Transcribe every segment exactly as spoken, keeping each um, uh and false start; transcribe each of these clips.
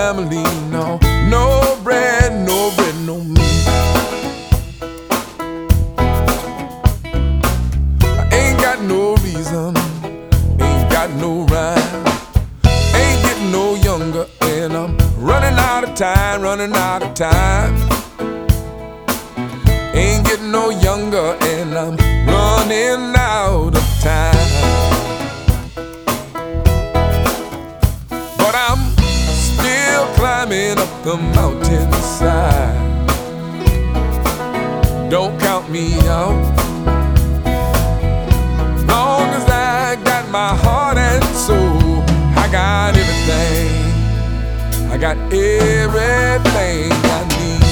family, no. No bread, no bread, no meat. I ain't got no reason, ain't got no rhyme. Ain't getting no younger, and I'm running out of time, running out of time. Ain't getting no younger, and I'm running out of time. But I'm still climbing up the mountainside. Don't count me out. Long as I got my heart and soul, I got everything. I got everything I need.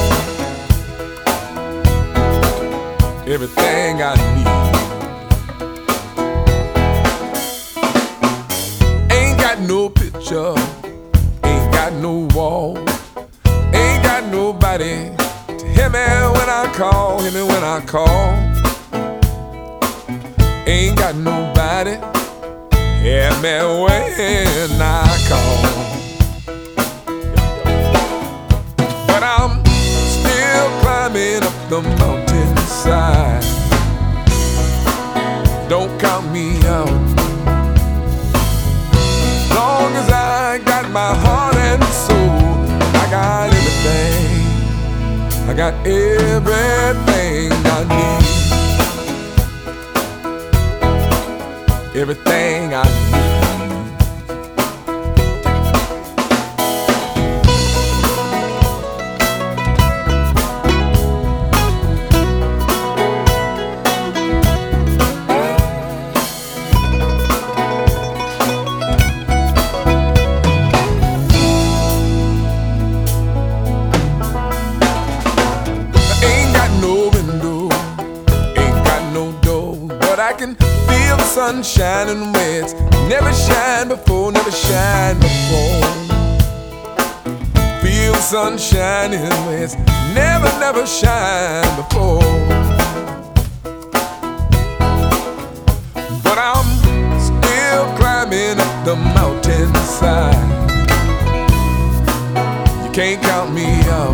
Everything I need. Ain't got no picture, ain't got no wall, ain't got nobody to hear me when I call, hear me when I call. Ain't got nobody hear me when I call. But I'm still climbing up the mountainside. Don't count me out. Long as I got my heart and soul, I got everything. I got everything I need. Everything I need. I can feel the sun shining where it's never shined before, never shined before. Feel the sun shining where it's never, never shined before. But I'm still climbing up the mountainside. You can't count me out.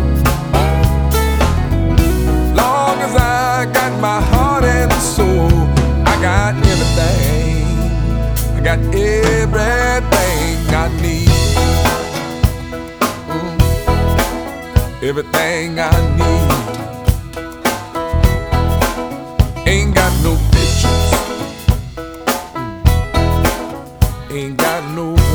Long as I got my heart and soul, I got everything. I got everything I need. Mm. Everything I need. Ain't got no pictures. Ain't got no